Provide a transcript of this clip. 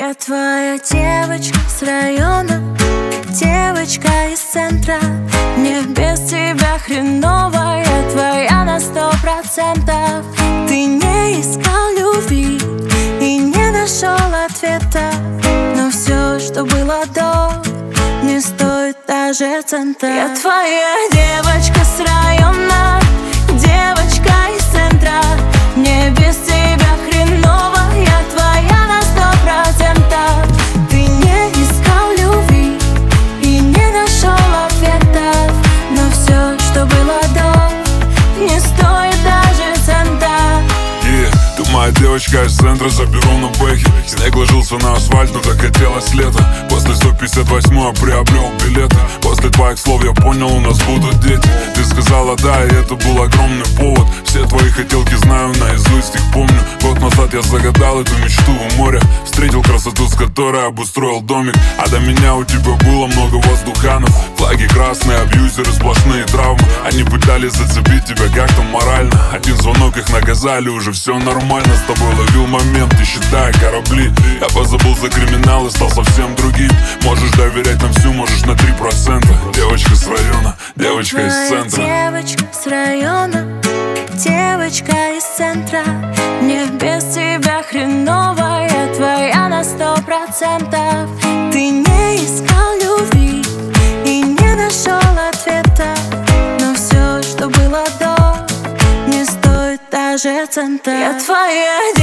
Я твоя девочка с района, девочка из центра. Мне без тебя хреново, я твоя на 100%. Ты не искал любви и не нашел ответа, но все, что было до, не стоит даже цента. Я твоя девочка с района, девочка из центра. Мне без тебя хреново, я твоя на 100%. Ты не искал любви и не нашел ответов, но все, что было до, не стоит даже цента. Ты моя девочка из центра, заберу на бэхе. Снег ложился на асфальт, но так хотелось лето. После 158-го приобрел билеты. После твоих слов я понял, у нас будут дети. Ты сказала да, и это был огромный повод. Все твои хотелки знаю, наизусть их помню. Год назад я загадал эту мечту у моря. Встретил красоту, с которой обустроил домик. А до меня у тебя было много воздуханов. Флаги красные, абьюзеры, сплошные травмы. Они пытались зацепить тебя как-то морально. Один звонок, их наказали, уже все нормально. С тобой ловил момент, и считая корабли. Я позабыл за криминал и стал совсем другим. Можешь доверять нам всю, можешь на 3%. Девочка с района, девочка из центра. Девочка с района, девочка из центра. Мне без тебя хреново, я твоя на 100%. Ты не искал любви и не нашел ответа, но все, что было до, не стоит даже цента. Я твоя